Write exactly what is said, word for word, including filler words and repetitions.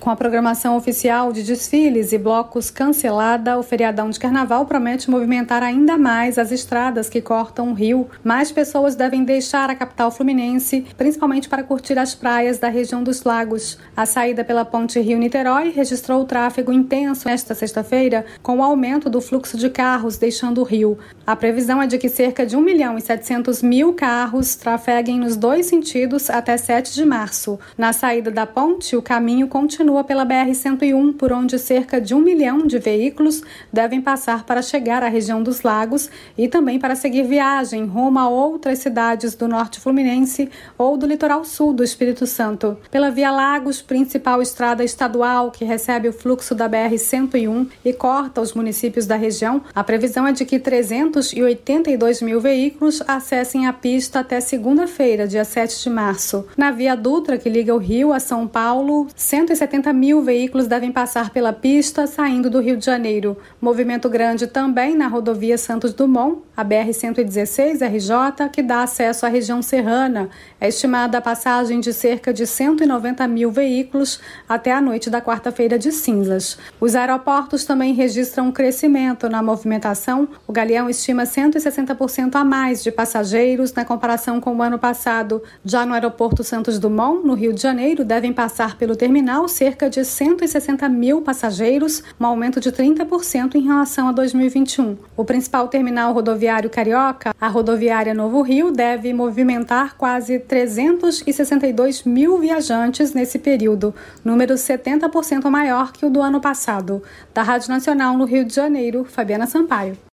Com a programação oficial de desfiles e blocos cancelada, o feriadão de carnaval promete movimentar ainda mais as estradas que cortam o rio. Mais pessoas devem deixar a capital fluminense, principalmente para curtir as praias da região dos lagos. A saída pela ponte Rio-Niterói registrou tráfego intenso nesta sexta-feira, com o aumento do fluxo de carros deixando o rio. A previsão é de que cerca de um milhão e setecentos mil carros trafeguem nos dois sentidos até sete de março. Na saída da ponte, o caminho continua pela B R cento e um, por onde cerca de um milhão de veículos devem passar para chegar à região dos lagos e também para seguir viagem rumo a outras cidades do norte fluminense ou do litoral sul do Espírito Santo. Pela Via Lagos, principal estrada estadual que recebe o fluxo da B R cento e um e corta os municípios da região, a previsão é de que trezentos e oitenta e dois mil veículos acessem a pista até segunda-feira, dia sete de março. Na Via Dutra, que liga o Rio a São Paulo, cento e setenta mil veículos devem passar pela pista saindo do Rio de Janeiro. Movimento grande também na rodovia Santos Dumont, a B R cento e dezesseis R J, que dá acesso à região serrana. É estimada a passagem de cerca de cento e noventa mil veículos até a noite da quarta-feira de cinzas. Os aeroportos também registram um crescimento na movimentação. O Galeão estima cento e sessenta por cento a mais de passageiros na comparação com o ano passado. Já no aeroporto Santos Dumont, no Rio de Janeiro, devem passar pelo terminal cerca de cento e sessenta mil passageiros, um aumento de trinta por cento em relação a dois mil e vinte e um. O principal terminal rodoviário carioca, a rodoviária Novo Rio, deve movimentar quase trezentos e sessenta e dois mil viajantes nesse período, número setenta por cento maior que o do ano passado. Da Rádio Nacional no Rio de Janeiro, Fabiana Sampaio.